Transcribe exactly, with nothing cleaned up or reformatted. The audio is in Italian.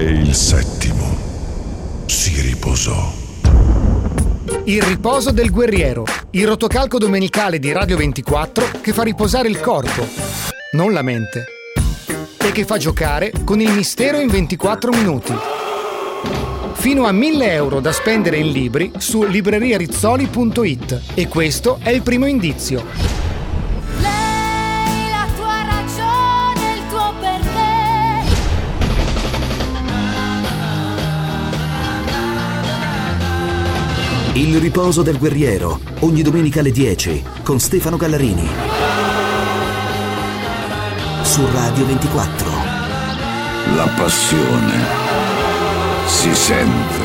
e il settimo si riposò. Il riposo del guerriero, il rotocalco domenicale di Radio ventiquattro che fa riposare il corpo, non la mente, e che fa giocare con il mistero in ventiquattro minuti. Fino a mille euro da spendere in libri su libreria rizzoli punto it, e questo è il primo indizio. Lei, la tua ragione, il tuo perché. Il riposo del guerriero, ogni domenica alle dieci, con Stefano Gallarini. Su Radio ventiquattro. La passione si sente.